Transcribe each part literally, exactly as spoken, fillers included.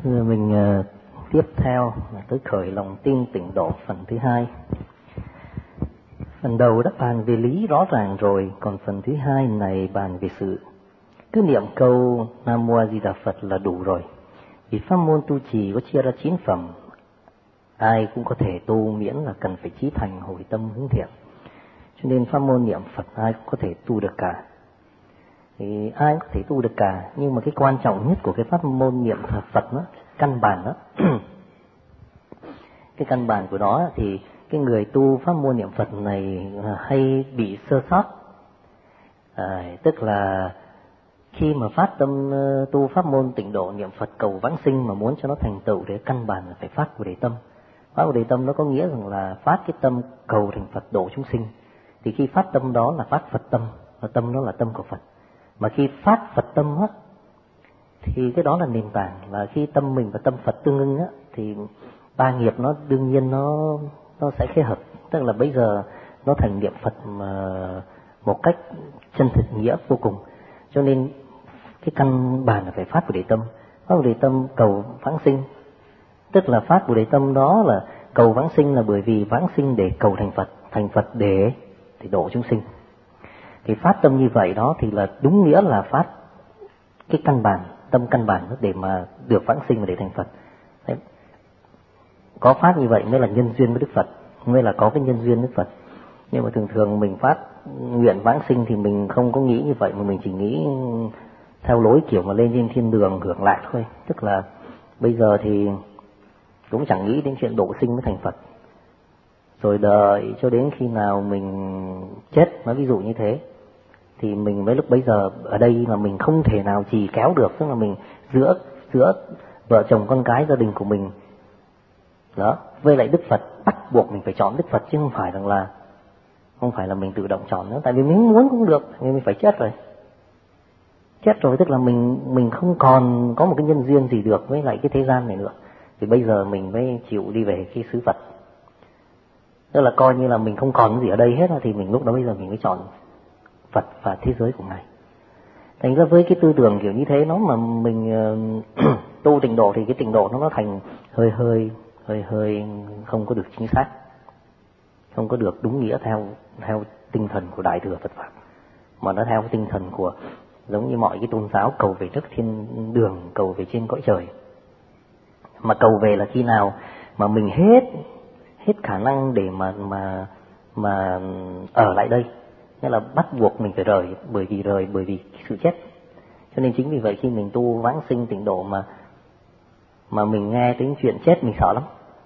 Mình uh, tiếp theo là tới khởi lòng tin tịnh độ phần thứ hai. Phần đầu đã bàn về lý rõ ràng rồi, còn phần thứ hai này bàn về sự. Cứ niệm câu Nam Mô A Di Đà Phật là đủ rồi. Vì pháp môn tu trì có chia ra chín phẩm, ai cũng có thể tu miễn là cần phải chí thành hồi tâm hướng thiện. Cho nên pháp môn niệm Phật ai cũng có thể tu được cả. Thì ai cũng có thể tu được cả, nhưng mà cái quan trọng nhất của cái pháp môn niệm Phật đó, căn bản đó, cái căn bản của nó thì cái người tu pháp môn niệm Phật này hay bị sơ sót. À, tức là khi mà phát tâm tu pháp môn tịnh độ niệm Phật cầu vãng sinh mà muốn cho nó thành tựu thì căn bản là phải phát Bồ Đề tâm. Phát Bồ Đề tâm nó có nghĩa rằng là phát cái tâm cầu thành Phật độ chúng sinh. Thì khi phát tâm đó là phát Phật tâm, và tâm đó là tâm của Phật. Mà khi phát Phật tâm á, thì cái đó là nền tảng, là khi tâm mình và tâm Phật tương ưng á, thì ba nghiệp nó đương nhiên nó nó sẽ khế hợp. Tức là bây giờ nó thành niệm Phật mà một cách chân thực nghĩa vô cùng. Cho nên cái căn bản là phải phát Bồ Đề tâm. Phát Bồ Đề tâm cầu vãng sinh. Tức là phát Bồ Đề tâm đó là cầu vãng sinh là bởi vì vãng sinh để cầu thành Phật, thành Phật để, để độ chúng sinh. Thì phát tâm như vậy đó thì là đúng nghĩa là phát cái căn bản, tâm căn bản để mà được vãng sinh và để thành Phật. Đấy. Có phát như vậy mới là nhân duyên với Đức Phật, mới là có cái nhân duyên Đức Phật. Nhưng mà thường thường mình phát nguyện vãng sinh thì mình không có nghĩ như vậy, mà mình chỉ nghĩ theo lối kiểu mà lên trên thiên đường hưởng lạc thôi. Tức là bây giờ thì cũng chẳng nghĩ đến chuyện độ sinh mới thành Phật, rồi đợi cho đến khi nào mình chết, nói ví dụ như thế, thì mình mới lúc bấy giờ ở đây mà mình không thể nào trì kéo được. Tức là mình giữa giữa vợ chồng con cái gia đình của mình đó với lại Đức Phật, bắt buộc mình phải chọn Đức Phật, chứ không phải rằng là không phải là mình tự động chọn nữa. Tại vì mình muốn cũng được, nhưng mình phải chết rồi. Chết rồi tức là mình mình không còn có một cái nhân duyên gì được với lại cái thế gian này nữa. Thì bây giờ mình mới chịu đi về cái xứ Phật. Tức là coi như là mình không còn gì ở đây hết, thì mình lúc đó bây giờ mình mới chọn Phật và thế giới của Ngài. Thành ra với cái tư tưởng kiểu như thế, nó mà mình uh, tu tịnh độ thì cái tịnh độ nó nó thành hơi hơi hơi hơi không có được chính xác, không có được đúng nghĩa theo theo tinh thần của Đại thừa Phật pháp, mà nó theo cái tinh thần của giống như mọi cái tôn giáo cầu về nước thiên đường, cầu về trên cõi trời. Mà cầu về là khi nào mà mình hết hết khả năng để mà mà mà ở lại đây, nghĩa là bắt buộc mình phải rời, bởi vì rời bởi vì sự chết. Cho nên chính vì vậy khi mình tu vãng sinh tịnh độ mà mà mình nghe đến chuyện chết mình sợ lắm.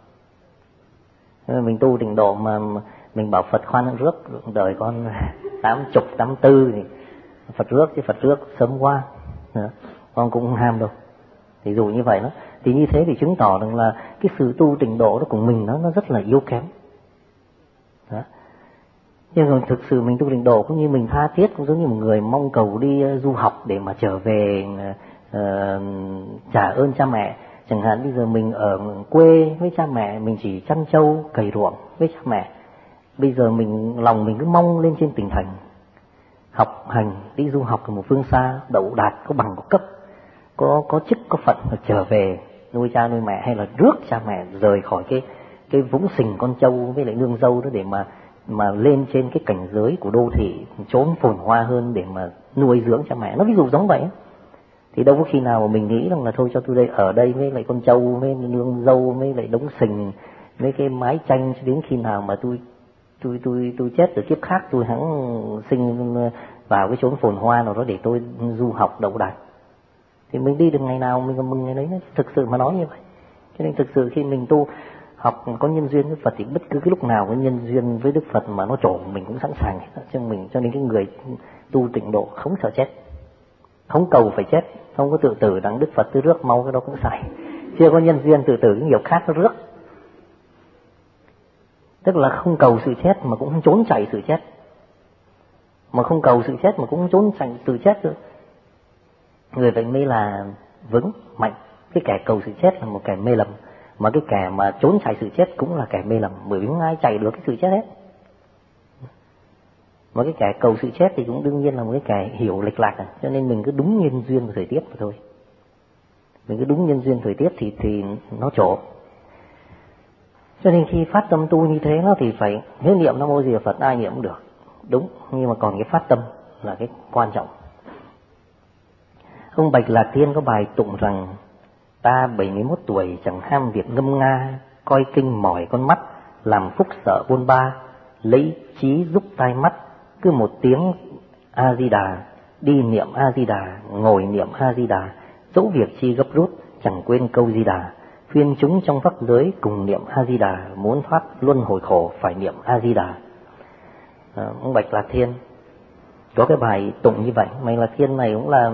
Mình tu tịnh độ mà mình bảo Phật khoan rước đời con tám chục tám tư thì Phật rước, chứ Phật rước sớm quá, con cũng không ham đâu. Thì dù như vậy đó, thì như thế thì chứng tỏ rằng là cái sự tu tịnh độ đó của mình nó nó rất là yếu kém. Đó. Nhưng mà thực sự mình tu tịnh độ cũng như mình tha thiết, cũng giống như một người mong cầu đi du học để mà trở về uh, trả ơn cha mẹ. Chẳng hạn bây giờ mình ở quê với cha mẹ, mình chỉ chăn trâu cày ruộng với cha mẹ. Bây giờ mình lòng mình cứ mong lên trên tỉnh thành, học hành, đi du học ở một phương xa, đậu đạt, có bằng có cấp, có có chức có phận, và trở về nuôi cha nuôi mẹ, hay là rước cha mẹ rời khỏi cái cái vũng sình con trâu với lại nương dâu đó để mà mà lên trên cái cảnh giới của đô thị, trốn phồn hoa hơn để mà nuôi dưỡng cha mẹ. Nó ví dụ giống vậy. Thì đâu có khi nào mà mình nghĩ rằng là thôi cho tôi đây ở đây với lại con trâu, với nương dâu, với lại đống sình, với cái mái tranh, đến khi nào mà tôi tôi tôi tôi chết từ kiếp khác, tôi hẵng sinh vào cái chốn phồn hoa nào đó để tôi du học đậu đạt. Thì mình đi được ngày nào mình còn mừng ngày đấy. Thực sự mà nói như vậy. Cho nên thực sự khi mình tu học có nhân duyên với Phật thì bất cứ cái lúc nào có nhân duyên với Đức Phật mà nó trổ mình cũng sẵn sàng hết cho mình. Cho nên cái người tu tịnh độ không sợ chết, không cầu phải chết, không có tự tử đặng Đức Phật tôi rước mau, cái đó cũng sai. Chưa có nhân duyên tự tử cái nghiệp khác nó rước. Tức là không cầu sự chết mà cũng không trốn chạy sự chết, mà không cầu sự chết mà cũng không trốn chạy sự chết nữa. Người vậy mới là vững mạnh. Cái kẻ cầu sự chết là một kẻ mê lầm, mà cái kẻ mà trốn chạy sự chết cũng là kẻ mê lầm, bởi vì không ai chạy được cái sự chết hết. Mà cái kẻ cầu sự chết thì cũng đương nhiên là một cái kẻ hiểu lệch lạc à. Cho nên mình cứ đúng nhân duyên của thời tiết mà thôi. mình cứ đúng nhân duyên thời tiết thì thì nó trổ. Cho nên khi phát tâm tu như thế nó thì phải nếu niệm Nam Mô Di Đà Phật ai niệm cũng được, đúng, nhưng mà còn cái phát tâm là cái quan trọng. Ông Bạch Lạc Thiên có bài tụng rằng: ta bảy mươi mốt tuổi chẳng ham việc ngâm nga, coi kinh mỏi con mắt, làm phúc sợ bôn ba, lấy trí giúp tai mắt, cứ một tiếng A Di Đà, đi niệm A Di Đà, ngồi niệm A Di Đà, dẫu việc chi gấp rút chẳng quên câu Di Đà, khuyên chúng trong pháp giới cùng niệm A Di Đà, muốn thoát luân hồi khổ phải niệm A Di Đà. À, ông Bạch Lạc Thiên có cái bài tụng như vậy. Bạch Lạc Thiên này cũng là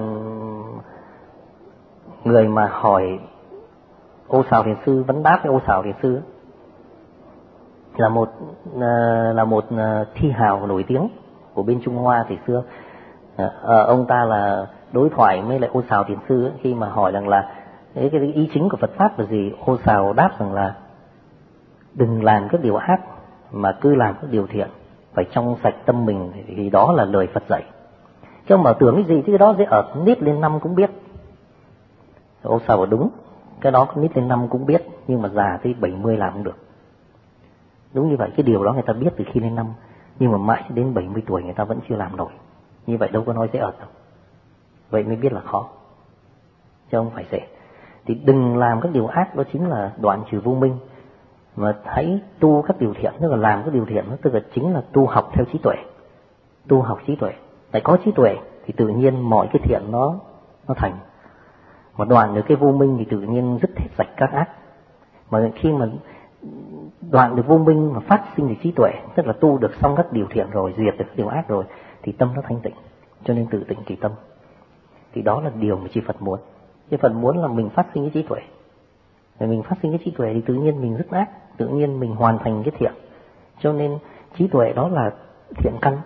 người mà hỏi Ô Sào Thiền Sư, vấn đáp với Ô Sào Thiền Sư, là một là một thi hào nổi tiếng của bên Trung Hoa thời xưa. À, ông ta là đối thoại với lại Ô Sào Thiền Sư khi mà hỏi rằng là cái, cái ý chính của Phật pháp là gì. Ô Sào đáp rằng là đừng làm các điều ác mà cứ làm các điều thiện, phải trong sạch tâm mình, vì đó là lời Phật dạy. Chứ ông bảo tưởng cái gì chứ cái đó dễ ở nít lên năm cũng biết. Ô Sào bảo đúng, cái đó nít lên năm cũng biết, nhưng mà già tới bảy mươi làm không được. Đúng như vậy, cái điều đó người ta biết từ khi lên năm, nhưng mà mãi đến bảy mươi tuổi người ta vẫn chưa làm nổi. Như vậy đâu có nói dễ ợt đâu. Vậy mới biết là khó, chứ không phải dễ. Thì đừng làm các điều ác, đó chính là đoạn trừ vô minh. Mà hãy tu các điều thiện, tức là làm các điều thiện, tức là chính là tu học theo trí tuệ. Tu học trí tuệ, tại có trí tuệ thì tự nhiên mọi cái thiện nó nó thành. Mà đoạn được cái vô minh thì tự nhiên dứt hết sạch các ác. Mà khi mà đoạn được vô minh mà phát sinh được trí tuệ, tức là tu được xong các điều thiện rồi, diệt được các điều ác rồi, thì tâm nó thanh tịnh, cho nên tự tịnh kỳ tâm. Thì đó là điều mà chư Phật muốn. Chư Phật muốn là mình phát sinh cái trí tuệ. Rồi mình phát sinh cái trí tuệ thì tự nhiên mình dứt ác, tự nhiên mình hoàn thành cái thiện. Cho nên trí tuệ đó là thiện căn.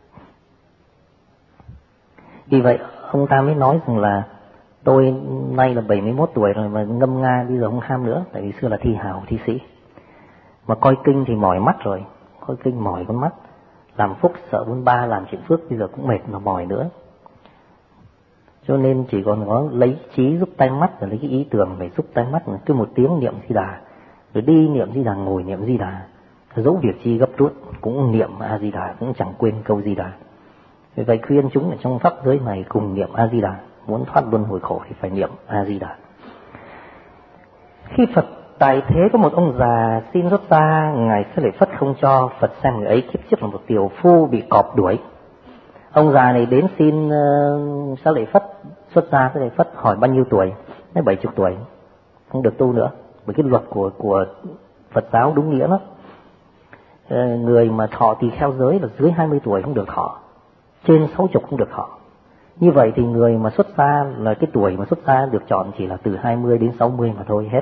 Vì vậy ông ta mới nói rằng là tôi nay là bảy mươi mốt tuổi rồi mà ngâm nga bây giờ không ham nữa, tại vì xưa là thi hào, thi sĩ. Mà coi kinh thì mỏi mắt rồi, coi kinh mỏi con mắt, làm phúc sợ bôn ba, làm chuyện phước bây giờ cũng mệt mà mỏi nữa. Cho nên chỉ còn có lấy trí giúp tay mắt, và lấy cái ý tưởng phải giúp tay mắt, cứ một tiếng niệm Di Đà, rồi đi niệm Di Đà, ngồi niệm Di Đà, dẫu việc chi gấp rút cũng niệm A Di Đà, cũng chẳng quên câu Di Đà. Vì vậy khuyên chúng ở trong pháp giới này cùng niệm A Di Đà, muốn thoát luân hồi khổ thì phải niệm A Di Đà. Khi Phật tại thế có một ông già xin xuất gia, ngài Xá Lợi Phất không cho. Phật xem người ấy kiếp trước là một tiểu phu bị cọp đuổi. Ông già này đến xin uh, Xá Lợi Phất xuất gia. Xá Lợi Phất hỏi bao nhiêu tuổi? Nói bảy chục tuổi, không được tu nữa, bởi cái luật của của Phật giáo đúng nghĩa lắm. Uh, người mà thọ tỳ kheo giới là dưới hai mươi tuổi không được thọ, trên sáu chục không được thọ. Như vậy thì người mà xuất gia là cái tuổi mà xuất gia được chọn chỉ là từ hai mươi đến sáu mươi mà thôi, hết.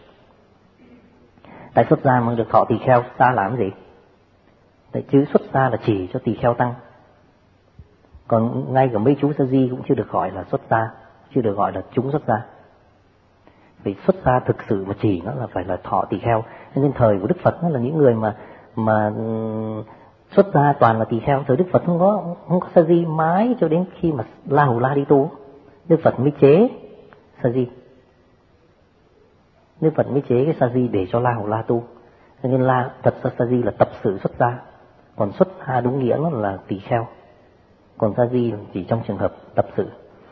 Tại xuất gia mà được thọ tỳ kheo, xuất gia làm gì? Tại chứ xuất gia là chỉ cho tỳ kheo tăng. Còn ngay cả mấy chú sa di cũng chưa được gọi là xuất gia, chưa được gọi là chúng xuất gia. Vì xuất gia thực sự mà chỉ nó là phải là thọ tỳ kheo. Nên thời của Đức Phật nó là những người mà mà xuất gia toàn là tỳ kheo. Thời Đức Phật không có không có sa di mãi cho đến khi mà La Hầu La đi tu, Đức Phật mới chế sa di. Đức Phật mới chế cái sa di để cho La Hầu La tu. Cho nên La thật ra sa di là tập sự xuất gia, còn xuất gia đúng nghĩa nó là tỳ kheo. Còn sa di chỉ trong trường hợp tập sự.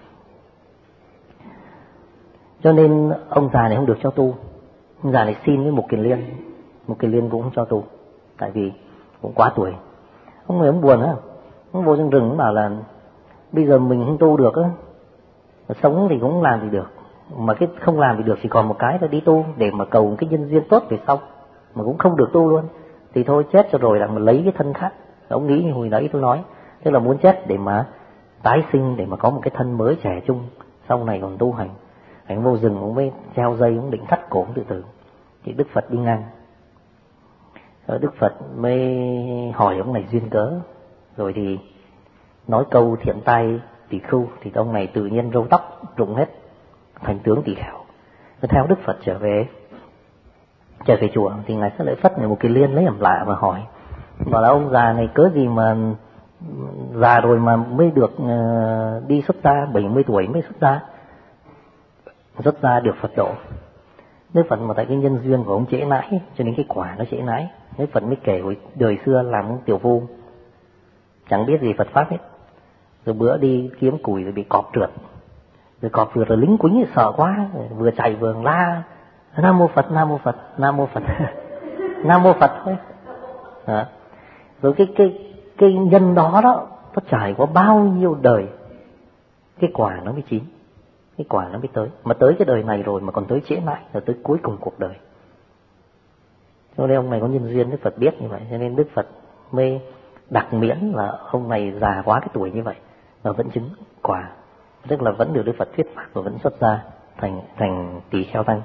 Cho nên ông già này không được cho tu. Ông già này xin với Mục Kiền Liên, Mục Kiền Liên cũng không cho tu, tại vì cũng quá tuổi. Ông người ông buồn á, ông vô trong rừng ông bảo là bây giờ mình không tu được á, sống thì cũng không làm gì được, mà cái không làm thì được chỉ còn một cái là đi tu để mà cầu cái nhân duyên tốt về sau, mà cũng không được tu luôn, thì thôi chết cho rồi là mà lấy cái thân khác. Ông nghĩ như hồi nãy tôi nói, tức là muốn chết để mà tái sinh, để mà có một cái thân mới trẻ trung, sau này còn tu hành. Anh vô rừng ông mới treo dây, ông định thắt cổ từ từ, thì Đức Phật đi ngang. Rồi Đức Phật mới hỏi ông này duyên cớ, rồi thì nói câu thiện tai tỷ khưu, thì ông này tự nhiên râu tóc rụng hết, thành tướng tỷ kheo. Rồi theo Đức Phật trở về, trở về chùa, thì ngài Xá Lợi Phất này Một Kiền Liên lấy làm lạ mà hỏi, bảo là ông già này cớ gì mà già rồi mà mới được uh, đi xuất gia, bảy mươi tuổi mới xuất gia. xuất gia được Phật độ. Đức Phật mà tại cái nhân duyên của ông trễ nãi, cho nên cái quả nó trễ nãi. Đức Phật mới kể hồi đời xưa làm ông tiểu phu, chẳng biết gì Phật pháp hết. Rồi bữa đi kiếm củi rồi bị cọp trượt. Rồi cọp trượt rồi lính quýnh sợ quá, vừa chạy vừa la Nam Mô Phật, Nam Mô Phật, Nam Mô Phật, Nam Mô Phật thôi. À. Rồi cái cái cái nhân đó đó, nó trải qua bao nhiêu đời, cái quả nó mới chín, cái quả nó mới tới. Mà tới cái đời này rồi mà còn tới trễ nãi, rồi tới cuối cùng cuộc đời. Cho nên ông này có nhân duyên, Đức Phật biết như vậy, cho nên Đức Phật mới đặc miễn là ông này già quá cái tuổi như vậy mà vẫn chứng quả, tức là vẫn được Đức Phật thuyết pháp và vẫn xuất gia thành thành tỳ kheo tăng.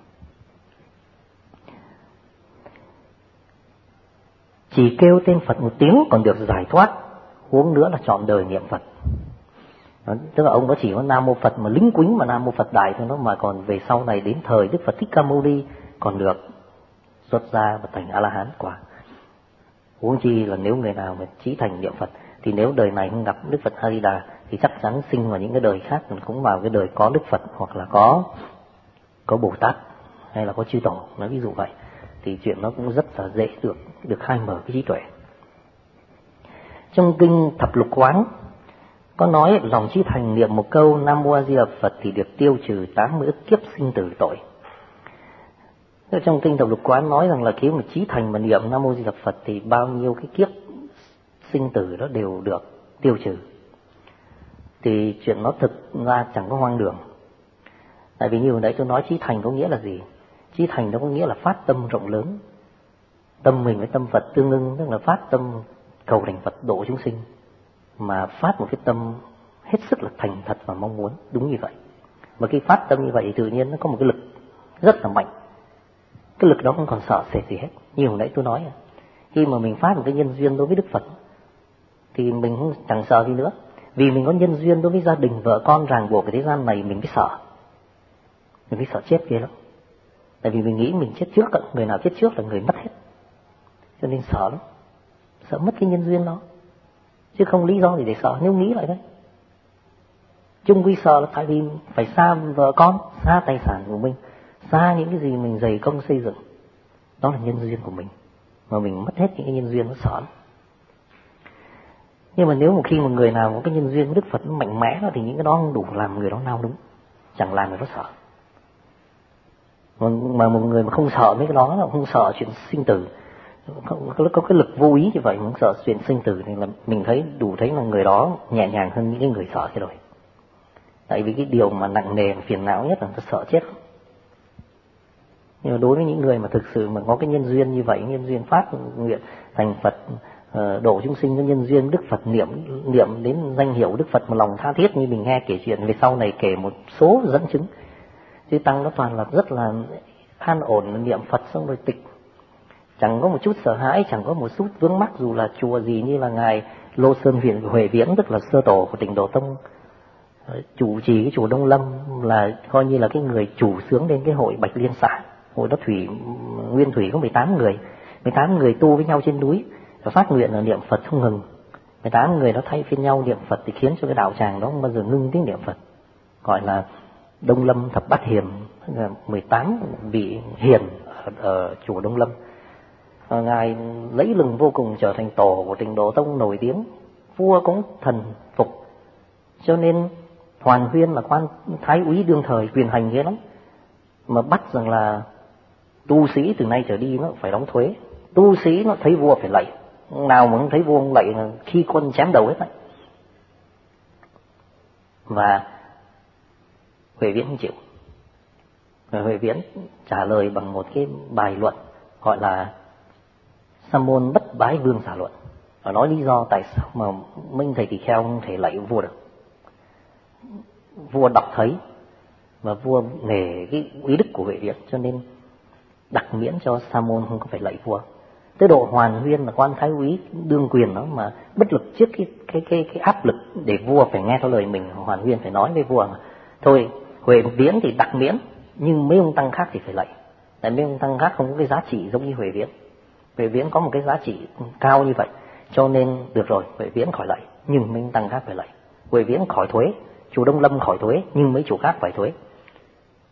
Chỉ kêu tên Phật một tiếng còn được giải thoát, huống nữa là trọn đời niệm Phật. Đó, tức là ông đó chỉ có Nam Mô Phật mà lính quýnh mà Nam Mô Phật đại thôi đó, mà còn về sau này đến thời Đức Phật Thích Ca Mâu Ni còn được xuất gia và thành A-la-hán quả. Huống chi là nếu người nào mà chí thành niệm Phật thì nếu đời này không gặp Đức Phật A-di-đà thì chắc chắn sinh vào những cái đời khác cũng vào cái đời có Đức Phật hoặc là có có Bồ Tát hay là có chư tổ, nói ví dụ vậy, thì chuyện nó cũng rất là dễ được được khai mở cái trí tuệ. Trong kinh Thập Lục Quán có nói lòng chí thành niệm một câu Nam Mô A Di Đà Phật thì được tiêu trừ tám mươi ức kiếp sinh tử tội. Trong kinh Thập Lục Quán nói rằng là khi mà chí thành mà niệm Nam Mô A Di Đà Phật thì bao nhiêu cái kiếp sinh tử đó đều được tiêu trừ. Thì chuyện nó thực ra chẳng có hoang đường. Tại vì như hồi nãy tôi nói chí thành có nghĩa là gì? Chí thành nó có nghĩa là phát tâm rộng lớn. Tâm mình với tâm Phật tương ưng, tức là phát tâm cầu thành Phật độ chúng sinh, mà phát một cái tâm hết sức là thành thật và mong muốn, đúng như vậy. Mà khi phát tâm như vậy thì tự nhiên nó có một cái lực rất là mạnh. Cái lực đó không còn sợ sệt gì hết. Như hồi nãy tôi nói, khi mà mình phát một cái nhân duyên đối với Đức Phật thì mình không chẳng sợ gì nữa. Vì mình có nhân duyên đối với gia đình, vợ con, ràng buộc cái thế gian này, mình mới sợ. Mình mới sợ chết kia lắm. Tại vì mình nghĩ mình chết trước, người nào chết trước là người mất hết. Cho nên sợ lắm. Sợ mất cái nhân duyên đó. Chứ không lý do gì để sợ, nếu nghĩ lại đấy. Chung quy sợ là tại vì phải xa vợ con, xa tài sản của mình, xa những cái gì mình dày công xây dựng. Đó là nhân duyên của mình. Mà mình mất hết những cái nhân duyên, nó sợ lắm. Nhưng mà nếu một khi một người nào có cái nhân duyên với Đức Phật mạnh mẽ đó, thì những cái đó không đủ làm người đó nao đúng. Chẳng làm người đó sợ. Mà một người mà không sợ mấy cái đó, là không sợ chuyện sinh tử, có cái lực vô ý như vậy, không sợ chuyện sinh tử, thì là mình thấy đủ thấy là người đó nhẹ nhàng hơn những cái người sợ kia rồi. Tại vì cái điều mà nặng nề, phiền não nhất là ta sợ chết. Nhưng mà đối với những người mà thực sự mà có cái nhân duyên như vậy, nhân duyên phát nguyện thành Phật, độ chúng sinh, cái nhân duyên Đức Phật, niệm niệm đến danh hiệu Đức Phật một lòng tha thiết, như mình nghe kể chuyện về sau này kể một số dẫn chứng. Chứ tăng nó toàn là rất là an ổn, niệm Phật xong rồi tịch, chẳng có một chút sợ hãi, chẳng có một chút vướng mắc, dù là chùa gì, như là ngài Lô Sơn Viện Huệ Viễn, tức là sơ tổ của Tịnh Độ Tông, chủ trì cái chùa Đông Lâm, là coi như là cái người chủ xướng lên cái hội Bạch Liên Xã. Hội đó thủy nguyên thủy có mười tám người, mười tám người tu với nhau trên núi và phát nguyện là niệm Phật không ngừng. mười tám người đó thay phiên nhau niệm Phật thì khiến cho cái đạo tràng đó không bao giờ ngưng tiếng niệm Phật, gọi là Đông Lâm Thập Bát Hiền, là mười tám vị hiền ở, ở chùa Đông Lâm. À, ngài lấy lừng vô cùng, trở thành tổ của Tịnh Độ Tông nổi tiếng, vua cũng thần phục. Cho nên Hoàn Huyên là quan thái úy đương thời, quyền hành ghê lắm, mà bắt rằng là tu sĩ từ nay trở đi nó phải đóng thuế. Tu sĩ nó thấy vua phải lạy, nào mà không thấy vua không lạy là khi quân chém đầu hết đấy. Và Huệ Viễn không chịu. Và Huệ Viễn trả lời bằng một cái bài luận gọi là Sa môn bất bái vương xả luận, và nói lý do tại sao mà Minh thầy tỳ kheo không thể lạy vua được. Vua đọc thấy và vua nể cái uy đức của Huệ Viễn, cho nên đặc miễn cho Sa môn không có phải lạy vua. Tới độ Hoàn Huyên là quan thái úy đương quyền đó mà bất lực trước cái cái cái cái áp lực để vua phải nghe theo lời mình, Hoàn Huyên phải nói với vua mà thôi Huệ Viễn thì đặc miễn, nhưng mấy ông tăng khác thì phải lạy. Tại mấy ông tăng khác không có cái giá trị giống như Huệ Viễn. Huệ Viễn có một cái giá trị cao như vậy, cho nên được rồi, Huệ Viễn khỏi lạy, nhưng mấy ông tăng khác phải lạy. Huệ Viễn khỏi thuế, chùa Đông Lâm khỏi thuế, nhưng mấy chùa khác phải thuế.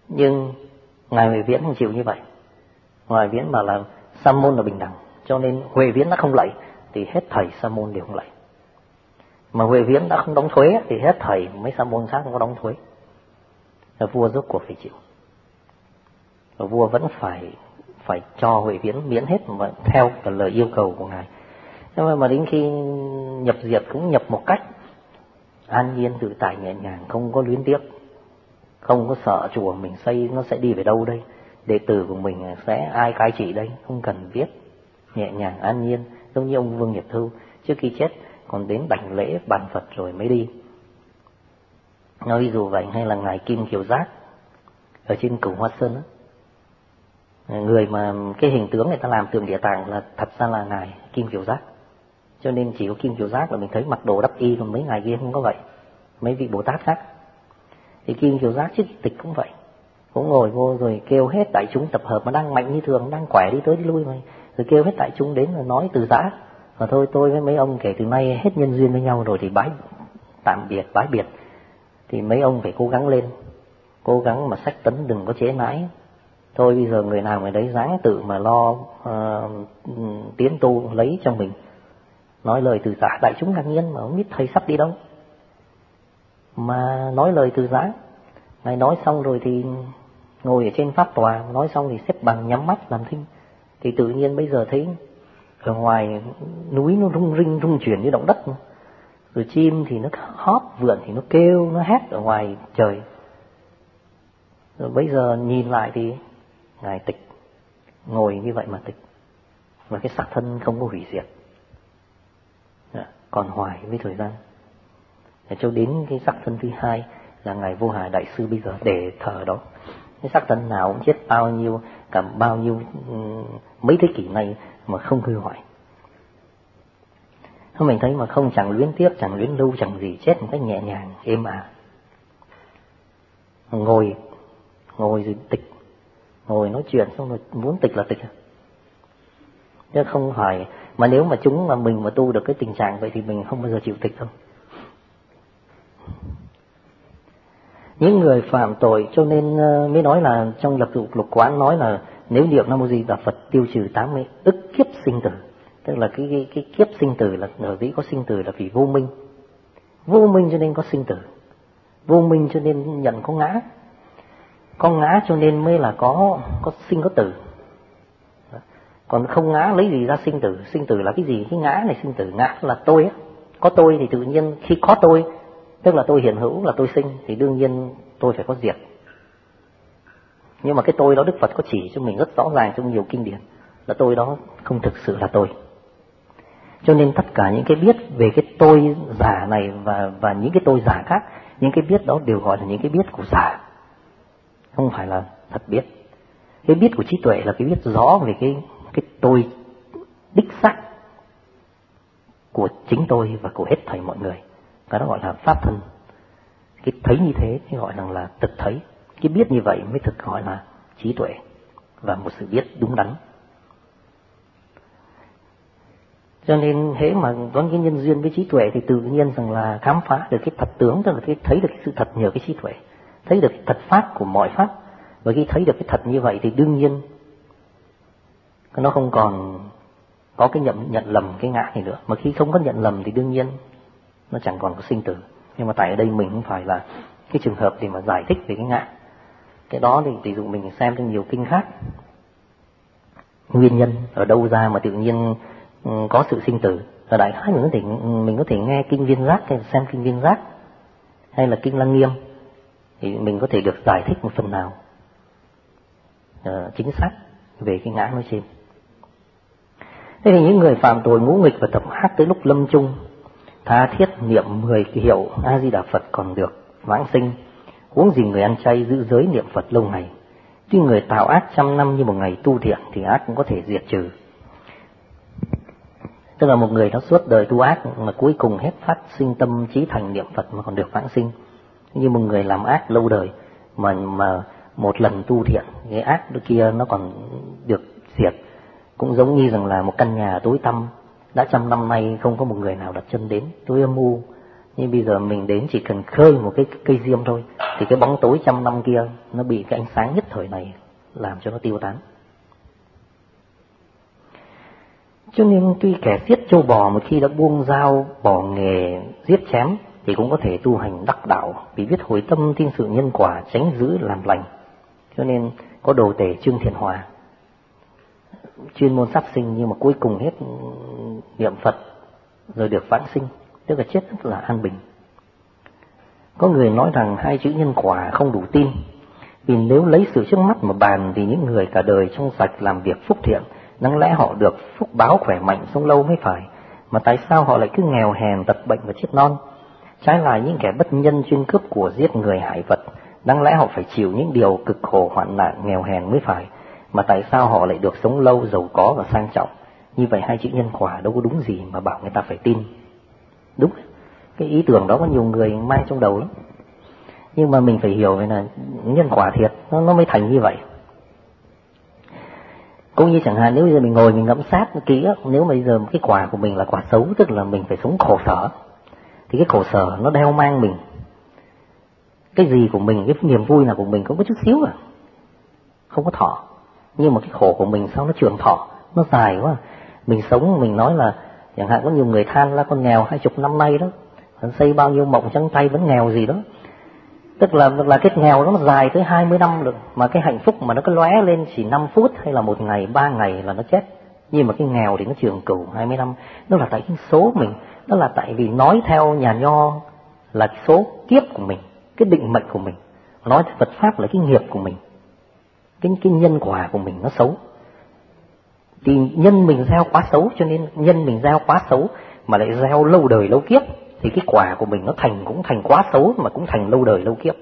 Nhưng Ngài Huệ Viễn không chịu như vậy. Ngài Huệ Viễn bảo là sa môn là bình đẳng, cho nên Huệ Viễn đã không lạy thì hết thầy sa môn đều không lạy. Mà Huệ Viễn đã không đóng thuế thì hết thầy mấy sa môn khác không có đóng thuế. Và vua rốt cuộc phải chịu. Và vua vẫn phải phải cho Huệ Viễn miễn hết mà theo cái lời yêu cầu của Ngài. Nhưng mà đến khi nhập diệt cũng nhập một cách an nhiên tự tại nhẹ nhàng, không có luyến tiếc, không có sợ chùa mình xây nó sẽ đi về đâu đây, đệ tử của mình sẽ ai cai trị đây, không cần biết, nhẹ nhàng an nhiên, giống như ông Vương Nghiệp Thư trước khi chết còn đến đảnh lễ bàn Phật rồi mới đi. Nói ví dụ vậy, hay là ngài Kim Kiều Giác ở trên Cửu Hoa Sơn đó. Người mà cái hình tướng người ta làm tượng Địa Tạng là thật ra là ngài Kim Kiều Giác, cho nên chỉ có Kim Kiều Giác là mình thấy mặc đồ đắp y, còn mấy ngài kia không có vậy, mấy vị Bồ Tát khác. Thì Kim Kiều Giác trước tịch cũng vậy, cũng ngồi vô rồi kêu hết đại chúng tập hợp, mà đang mạnh như thường, đang khỏe đi tới đi lui mà, rồi kêu hết đại chúng đến rồi nói từ giã. Và thôi tôi với mấy ông kể từ nay hết nhân duyên với nhau rồi thì bái tạm biệt, bái biệt. Thì mấy ông phải cố gắng lên, cố gắng mà sách tấn, đừng có chế mãi. Thôi bây giờ người nào người đấy dáng tự mà lo uh, tiến tu lấy cho mình, nói lời từ giã. Đại chúng ngạc nhiên mà không biết thầy sắp đi đâu mà nói lời từ giã. Ngài nói xong rồi thì ngồi ở trên pháp tòa, nói xong thì xếp bằng nhắm mắt làm thinh. Thì tự nhiên bây giờ thấy ở ngoài núi nó rung rinh rung chuyển như động đất, rồi chim thì nó hót, vượn thì nó kêu, nó hét ở ngoài trời. Rồi bây giờ nhìn lại thì ngài tịch, ngồi như vậy mà tịch, và cái xác thân không có hủy diệt, còn hoài với thời gian. Để cho đến cái xác thân thứ hai là ngài Vô Hà Đại Sư bây giờ để thờ đó. Cái xác thân nào cũng chết bao nhiêu, cả bao nhiêu mấy thế kỷ này mà không hư hoại. Mình thấy mà không, chẳng luyến tiếc, chẳng luyến lưu, chẳng gì, chết một cách nhẹ nhàng, êm ả. Ngồi, ngồi rồi tịch, ngồi nói chuyện xong rồi muốn tịch là tịch. Chứ không phải, mà nếu mà chúng mà mình mà tu được cái tình trạng vậy thì mình không bao giờ chịu tịch đâu. Những người phạm tội cho nên mới nói là trong lập dục lục quán nói là nếu niệm Nam Mô Di Đà Phật tiêu trừ tám mươi ức kiếp sinh tử. Tức là cái, cái, cái kiếp sinh tử là ở dĩ có sinh tử là vì vô minh. Vô minh cho nên có sinh tử. Vô minh cho nên nhận có ngã. Có ngã cho nên mới là có, có sinh có tử. Còn không ngã lấy gì ra sinh tử? Sinh tử là cái gì? Cái ngã này sinh tử. Ngã là tôi á. Có tôi thì tự nhiên khi có tôi, tức là tôi hiện hữu, là tôi sinh, thì đương nhiên tôi phải có diệt. Nhưng mà cái tôi đó Đức Phật có chỉ cho mình rất rõ ràng trong nhiều kinh điển, là tôi đó không thực sự là tôi. Cho nên tất cả những cái biết về cái tôi giả này và, và những cái tôi giả khác, những cái biết đó đều gọi là những cái biết của giả, không phải là thật biết. Cái biết của trí tuệ là cái biết rõ về cái, cái tôi đích xác của chính tôi và của hết thảy mọi người. Cái đó gọi là pháp thân. Cái thấy như thế thì gọi là, là thực thấy. Cái biết như vậy mới thực gọi là trí tuệ và một sự biết đúng đắn. Cho nên hễ mà có cái nhân duyên với trí tuệ thì tự nhiên rằng là khám phá được cái thật tướng, tức là cái thấy được cái sự thật nhờ cái trí tuệ, thấy được cái thật pháp của mọi pháp. Và khi thấy được cái thật như vậy thì đương nhiên nó không còn có cái nhận, nhận lầm cái ngã này nữa. Mà khi không có nhận lầm thì đương nhiên nó chẳng còn có sinh tử. Nhưng mà tại ở đây mình không phải là cái trường hợp để mà giải thích về cái ngã. Cái đó thì ví dụ mình xem trong nhiều kinh khác, nguyên nhân ở đâu ra mà tự nhiên có sự sinh tử. Ở đại khái mình có thể mình có thể nghe kinh Viên Giác hay xem kinh Viên Giác hay là kinh Lăng Nghiêm thì mình có thể được giải thích một phần nào uh, chính xác về cái ngã nói trên. Thế thì những người phạm tội ngũ nghịch và tập ác tới lúc lâm chung tha thiết niệm mười hiệu A Di Đà Phật còn được vãng sinh, huống gì người ăn chay giữ giới niệm Phật lâu ngày. Tuy người tạo ác trăm năm như một ngày tu thiện thì ác cũng có thể diệt trừ. Tức là một người nó suốt đời tu ác mà cuối cùng hết phát sinh tâm trí thành niệm Phật mà còn được vãng sinh. Như một người làm ác lâu đời mà mà một lần tu thiện, cái ác đôi kia nó còn được diệt. Cũng giống như rằng là một căn nhà tối tăm đã trăm năm nay không có một người nào đặt chân đến, tối âm u. Nhưng bây giờ mình đến chỉ cần khơi một cái cây diêm thôi thì cái bóng tối trăm năm kia nó bị cái ánh sáng nhất thời này làm cho nó tiêu tán. Cho nên tuy kẻ giết trâu bò một khi đã buông dao bỏ nghề giết chém thì cũng có thể tu hành đắc đạo, vì biết hồi tâm tin sự nhân quả, tránh giữ làm lành. Cho nên có đồ tể Trương Thiện Hòa chuyên môn sát sinh, nhưng mà cuối cùng hết niệm Phật rồi được vãng sinh, tức là chết rất là an bình. Có người nói rằng hai chữ nhân quả không đủ tin, vì nếu lấy sự trước mắt mà bàn thì những người cả đời trong sạch làm việc phúc thiện, đáng lẽ họ được phúc báo khỏe mạnh sống lâu mới phải, mà tại sao họ lại cứ nghèo hèn tật bệnh và chết non? Trái lại những kẻ bất nhân chuyên cướp của giết người hại vật, đáng lẽ họ phải chịu những điều cực khổ hoạn nạn nghèo hèn mới phải, mà tại sao họ lại được sống lâu giàu có và sang trọng? Như vậy hai chữ nhân quả đâu có đúng gì mà bảo người ta phải tin. Đúng, cái ý tưởng đó có nhiều người mang trong đầu lắm, nhưng mà mình phải hiểu về là nhân quả thiệt nó, nó mới thành như vậy. Cũng như chẳng hạn nếu bây giờ mình ngồi mình ngẫm sát kỹ, nếu bây giờ cái quả của mình là quả xấu, tức là mình phải sống khổ sở, thì cái khổ sở nó đeo mang mình. Cái gì của mình, cái niềm vui nào của mình cũng có chút xíu à, không có thọ. Nhưng mà cái khổ của mình sao nó trường thọ, nó dài quá. Mình sống, mình nói là chẳng hạn có nhiều người than là con nghèo hai chục năm nay đó, xây bao nhiêu mộng trắng tay vẫn nghèo gì đó. Tức là là cái nghèo nó dài tới hai mươi năm được, mà cái hạnh phúc mà nó cứ lóe lên chỉ năm phút hay là một ngày, ba ngày là nó chết. Nhưng mà cái nghèo thì nó trường cửu hai mươi năm. Đó là tại cái số mình, đó là tại vì nói theo nhà Nho là cái số kiếp của mình, cái định mệnh của mình. Nói theo Phật Pháp là cái nghiệp của mình, cái, cái nhân quả của mình nó xấu. Thì nhân mình gieo quá xấu, cho nên nhân mình gieo quá xấu mà lại gieo lâu đời lâu kiếp, thì cái quả của mình nó thành cũng thành quá xấu mà cũng thành lâu đời lâu kiếp.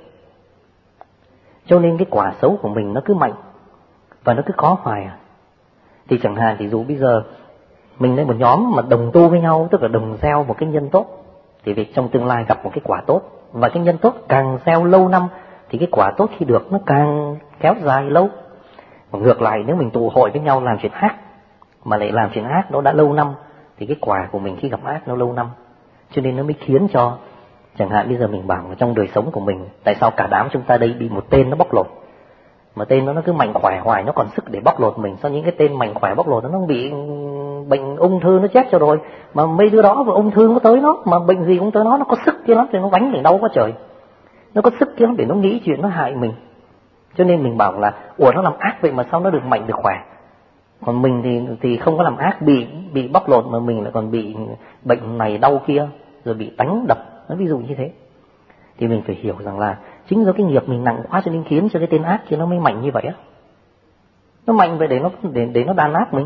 Cho nên cái quả xấu của mình nó cứ mạnh và nó cứ có hoài à. Thì chẳng hạn thì dù bây giờ mình lên một nhóm mà đồng tu với nhau, tức là đồng gieo một cái nhân tốt, thì việc trong tương lai gặp một cái quả tốt. Và cái nhân tốt càng gieo lâu năm thì cái quả tốt khi được nó càng kéo dài lâu. Và ngược lại nếu mình tụ hội với nhau làm chuyện ác mà lại làm chuyện ác nó đã lâu năm, thì cái quả của mình khi gặp ác nó lâu năm. Cho nên nó mới khiến cho, chẳng hạn bây giờ mình bảo trong đời sống của mình, tại sao cả đám chúng ta đây bị một tên nó bóc lột, mà tên nó nó cứ mạnh khỏe hoài, nó còn sức để bóc lột mình. Sao những cái tên mạnh khỏe bóc lột nó bị bệnh ung thư nó chết cho rồi, mà mấy đứa đó ung thư nó tới nó, mà bệnh gì cũng tới nó, nó có sức kia lắm thì nó gánh để đau quá trời, nó có sức kia lắm để nó nghĩ chuyện nó hại mình. Cho nên mình bảo là ủa nó làm ác vậy mà sao nó được mạnh được khỏe, còn mình thì thì không có làm ác, bị bị bóc lột mà mình lại còn bị bệnh này đau kia, rồi bị đánh đập, nó ví dụ như thế. Thì mình phải hiểu rằng là chính do cái nghiệp mình nặng quá cho nên khiến cho cái tên ác kia nó mới mạnh như vậy á. Nó mạnh vậy để nó để để nó đàn áp mình.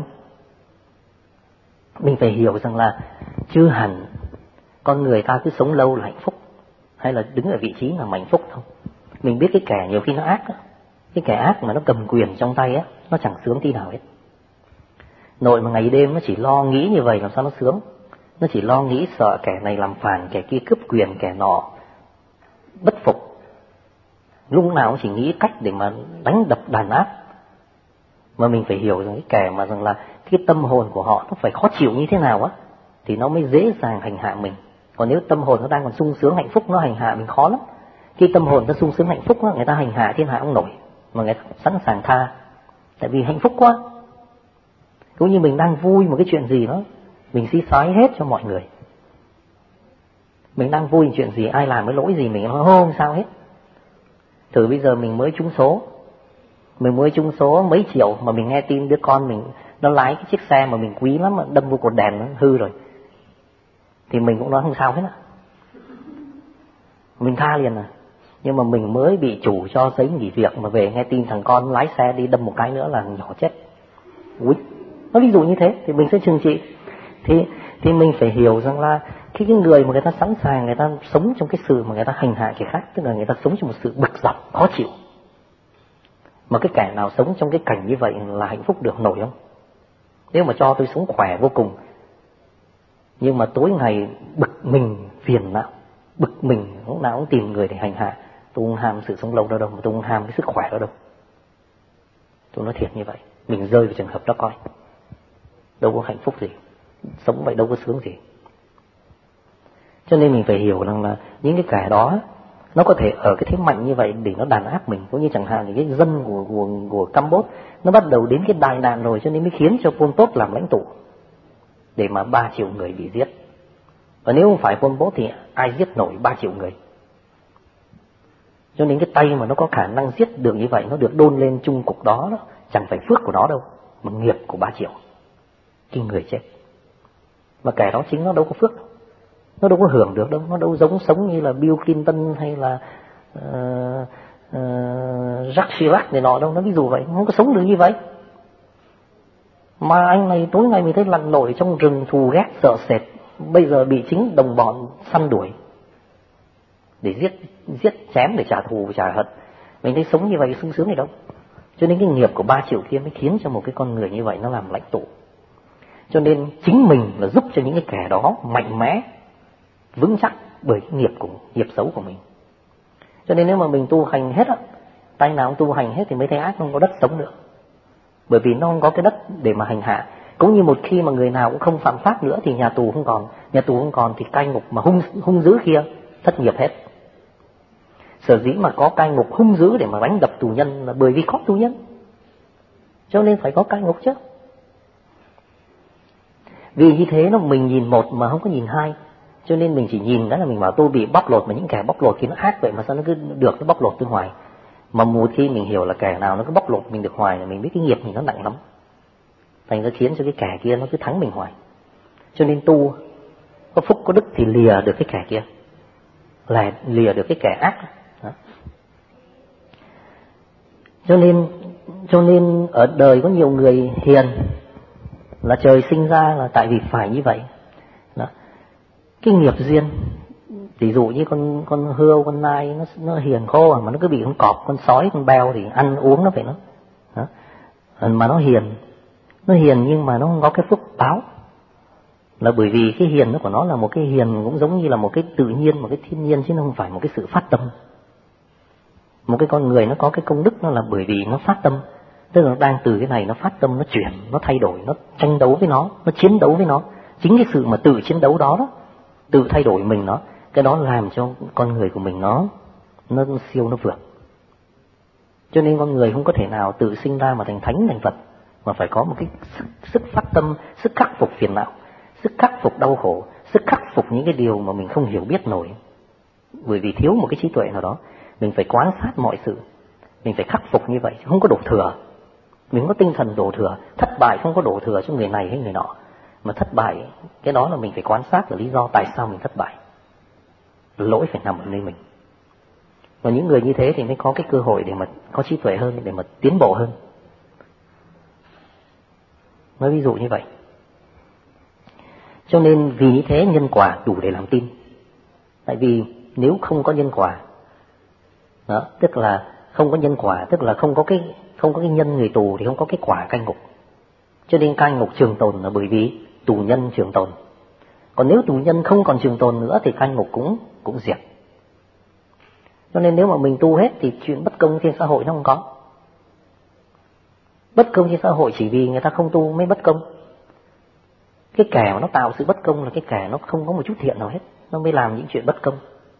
Mình phải hiểu rằng là chưa hẳn con người ta cứ sống lâu là hạnh phúc, hay là đứng ở vị trí là hạnh phúc không. Mình biết cái kẻ nhiều khi nó ác á, cái kẻ ác mà nó cầm quyền trong tay á, nó chẳng sướng tí nào hết. Nội mà ngày đêm nó chỉ lo nghĩ như vậy làm sao nó sướng. Nó chỉ lo nghĩ sợ kẻ này làm phản, kẻ kia cướp quyền, kẻ nọ bất phục. Lúc nào cũng chỉ nghĩ cách để mà đánh đập đàn áp. Mà mình phải hiểu rằng cái kẻ mà rằng là cái tâm hồn của họ nó phải khó chịu như thế nào á, thì nó mới dễ dàng hành hạ mình. Còn nếu tâm hồn nó đang còn sung sướng hạnh phúc, nó hành hạ mình khó lắm. Khi tâm hồn nó sung sướng hạnh phúc đó, người ta hành hạ thiên hạ không nổi, mà người ta sẵn sàng tha, tại vì hạnh phúc quá. Cũng như mình đang vui một cái chuyện gì đó, mình xí xói hết cho mọi người. Mình đang vui chuyện gì, ai làm cái lỗi gì mình nói không sao hết. Thử bây giờ mình mới trúng số, mình mới trúng số mấy triệu mà mình nghe tin đứa con mình nó lái cái chiếc xe mà mình quý lắm mà đâm vô cột đèn nó hư rồi, thì mình cũng nói không sao hết á, mình tha liền à. Nhưng mà mình mới bị chủ cho giấy nghỉ việc mà về nghe tin thằng con lái xe đi đâm một cái nữa là nhỏ chết. Úi, nó ví dụ như thế thì mình sẽ trừng trị. Thì thì mình phải hiểu rằng là khi cái người mà người ta sẵn sàng, người ta sống trong cái sự mà người ta hành hạ kẻ khác, tức là người ta sống trong một sự bực dọc, khó chịu. Mà cái kẻ nào sống trong cái cảnh như vậy là hạnh phúc được nổi không? Nếu mà cho tôi sống khỏe vô cùng, nhưng mà tối ngày bực mình, phiền não, bực mình, lúc nào cũng tìm người để hành hạ, tôi không ham sự sống lâu đâu đâu, mà tôi không ham cái sức khỏe đó đâu. Tôi nói thiệt như vậy, mình rơi vào trường hợp đó coi, đâu có hạnh phúc gì, sống vậy đâu có sướng gì. Cho nên mình phải hiểu rằng là những cái kẻ đó Nó có thể ở cái thế mạnh như vậy để nó đàn áp mình. Cũng như chẳng hạn những cái dân của, của, của Campuchia nó bắt đầu đến cái đại nạn rồi, cho nên mới khiến cho Pol Pot làm lãnh tụ để mà ba triệu người bị giết. Và nếu không phải Pol Pot thì ai giết nổi ba triệu người. Cho nên cái tay mà nó có khả năng giết được như vậy, nó được đôn lên chung cục đó, đó chẳng phải phước của nó đâu, mà nghiệp của ba triệu cái người chết. Mà kẻ đó chính nó đâu có phước đâu. Nó đâu có hưởng được đâu. Nó đâu giống sống như là Bill Clinton hay là uh, uh, Jacques Chirac này nọ đâu. Nó ví dụ vậy, nó không có sống được như vậy. Mà anh này tối ngày mình thấy lặn lội trong rừng thù ghét sợ sệt, bây giờ bị chính đồng bọn săn đuổi để giết giết chém để trả thù và trả hận. Mình thấy sống như vậy sung sướng này đâu. Cho nên cái nghiệp của ba triệu kia mới khiến cho một cái con người như vậy nó làm lãnh tụ. Cho nên chính mình là giúp cho những cái kẻ đó mạnh mẽ, vững chắc bởi cái nghiệp của nghiệp xấu của mình. Cho nên nếu mà mình tu hành hết á, tay nào cũng tu hành hết thì mới thấy ác không có đất sống nữa. Bởi vì nó không có cái đất để mà hành hạ. Cũng như một khi mà người nào cũng không phạm pháp nữa thì nhà tù không còn, nhà tù không còn thì cai ngục mà hung hung dữ kia thất nghiệp hết. Sở dĩ mà có cai ngục hung dữ để mà đánh đập tù nhân là bởi vì có tù nhân, cho nên phải có cai ngục chứ. Vì như thế nó mình nhìn một mà không có nhìn hai, cho nên mình chỉ nhìn đó là mình bảo tôi bị bóc lột, mà những kẻ bóc lột thì nó ác vậy mà sao nó cứ được nó bóc lột từ ngoài. Mà một khi mình hiểu là kẻ nào nó cứ bóc lột mình được hoài là mình biết cái nghiệp mình nó nặng lắm, thành ra khiến cho cái kẻ kia nó cứ thắng mình hoài. Cho nên tu có phúc có đức thì lìa được cái kẻ kia, là lìa được cái kẻ ác đó. Cho nên cho nên ở đời có nhiều người hiền là trời sinh ra là tại vì phải như vậy đó. Cái nghiệp duyên, ví dụ như con con hươu, con nai nó nó hiền khô mà nó cứ bị con cọp, con sói, con beo thì ăn uống nó phải nó đó. Mà nó hiền, nó hiền nhưng mà nó không có cái phúc báo, là bởi vì cái hiền của nó là một cái hiền cũng giống như là một cái tự nhiên, một cái thiên nhiên, chứ nó không phải một cái sự phát tâm. Một cái con người nó có cái công đức nó là bởi vì nó phát tâm, tức là nó đang từ cái này nó phát tâm, nó chuyển, nó thay đổi, nó tranh đấu với nó, nó chiến đấu với nó. Chính cái sự mà tự chiến đấu đó đó, tự thay đổi mình nó, cái đó làm cho con người của mình nó nó siêu, nó vượt. Cho nên con người không có thể nào tự sinh ra mà thành thánh thành Phật, mà phải có một cái sức, sức phát tâm, sức khắc phục phiền não, sức khắc phục đau khổ, sức khắc phục những cái điều mà mình không hiểu biết nổi. Bởi vì thiếu một cái trí tuệ nào đó, mình phải quan sát mọi sự, mình phải khắc phục như vậy, không có đổ thừa. Mình không có tinh thần đổ thừa, thất bại không có đổ thừa cho người này hay người nọ, mà thất bại cái đó là mình phải quan sát là lý do tại sao mình thất bại. Lỗi phải nằm ở nơi mình. Và những người như thế thì mới có cái cơ hội để mà có trí tuệ hơn, để mà tiến bộ hơn. Nói ví dụ như vậy. Cho nên vì như thế nhân quả đủ để làm tin. Tại vì nếu không có nhân quả đó, tức là không có nhân quả, tức là không có cái không có cái nhân người tù thì không có cái quả cai ngục. Cho nên cai ngục trường tồn là bởi vì tù nhân trường tồn. Còn nếu tù nhân không còn trường tồn nữa thì cai ngục cũng cũng diệt. Cho nên nếu mà mình tu hết thì chuyện bất công trên xã hội nó không có. Bất công trên xã hội chỉ vì người ta không tu mới bất công. Cái kẻ mà nó tạo sự bất công là cái kẻ nó không có một chút thiện nào hết, nó mới làm những chuyện bất công.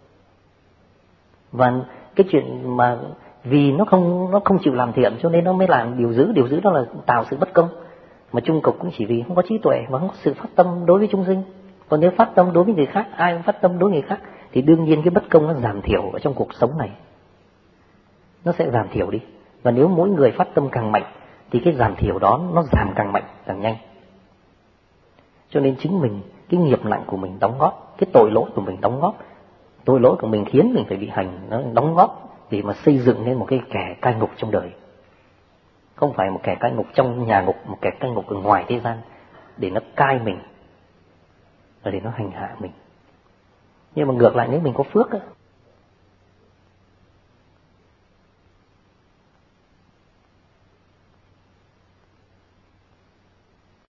Và cái chuyện mà vì nó không nó không chịu làm thiện cho nên nó mới làm điều dữ, điều dữ đó là tạo sự bất công. Mà chung cục cũng chỉ vì không có trí tuệ và không có sự phát tâm đối với chúng sinh. Còn nếu phát tâm đối với người khác, ai cũng phát tâm đối với người khác, thì đương nhiên cái bất công nó giảm thiểu ở trong cuộc sống này, nó sẽ giảm thiểu đi. Và nếu mỗi người phát tâm càng mạnh thì cái giảm thiểu đó nó giảm càng mạnh, càng nhanh. Cho nên chính mình, cái nghiệp nặng của mình đóng góp, cái tội lỗi của mình đóng góp, tội lỗi của mình khiến mình phải bị hành, nó đóng góp để mà xây dựng nên một cái kẻ cai ngục trong đời. Không phải một kẻ cai ngục trong nhà ngục, một kẻ cai ngục ở ngoài thế gian để nó cai mình và để nó hành hạ mình. Nhưng mà ngược lại nếu mình có phước á,